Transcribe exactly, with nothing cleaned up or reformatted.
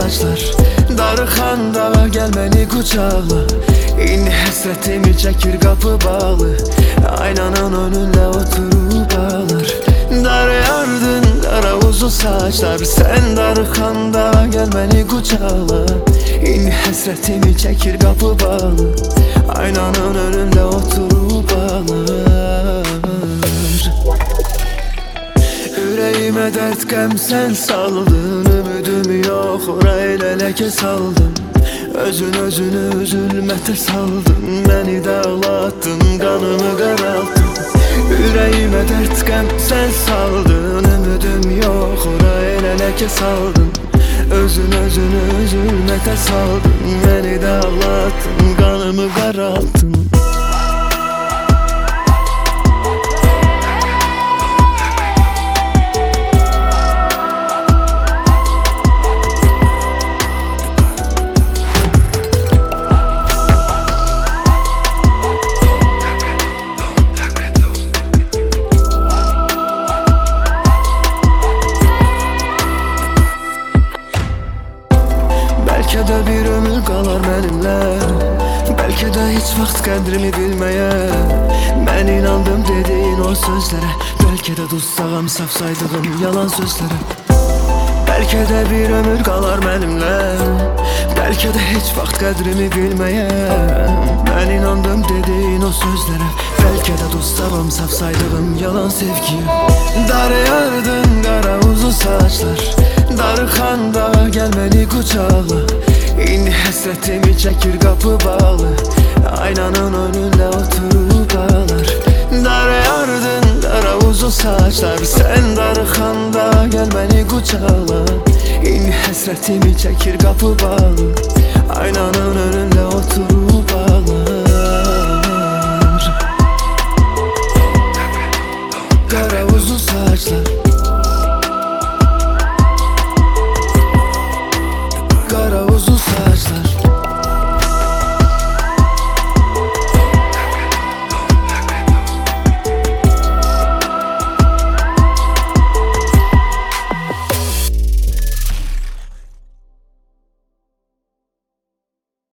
saçlar darıxanda gel məni qucaqla. İndi həsrətimi çəkir qapı bağlı, aynanın önündə oturub ağlar. Dar yardın qara uzun saçlar, sən darıxanda gel məni qucaqla. İndi həsrətimi çəkir qapı bağlı, aynanın önündə oturub ağlar. Ürəyimə dərd qəm sən saldın, ümidim yox ora elə ləkə saldın. Özün özünü zülmətə saldın, məni dağlattın, qanımı qaraltdın. Ürəyimə dərd qəm sən saldın, ümidim yox ora elə ləkə saldın. Özün özünü zülmətə saldın, məni dağlattın, qanımı qaraltdın. Bəlkə də bir ömür qalar mənimlə, bəlkə də heç vaxt qədrimi bilməyə. Mən inandım dediyin o sözlərə, bəlkə də dutsağam saf saydığım yalan sözlərə. Bəlkə də bir ömür qalar mənimlə, bəlkə də heç vaxt qədrimi bilməyə. Mən inandım dediyin o sözlərə, bəlkə də dutsağam saf saydığım yalan sevgiyə. Dar yardın qara uzun saçlar, darıxanda gel məni qucaqla. İndi həsrətimi çəkir qapı bağlı, aynanın önündə oturub ağlar. Dar yardın qara uzun saçlar, sən darıxanda gel məni qucaqla. İndi həsrətimi çəkir qapı bağlı,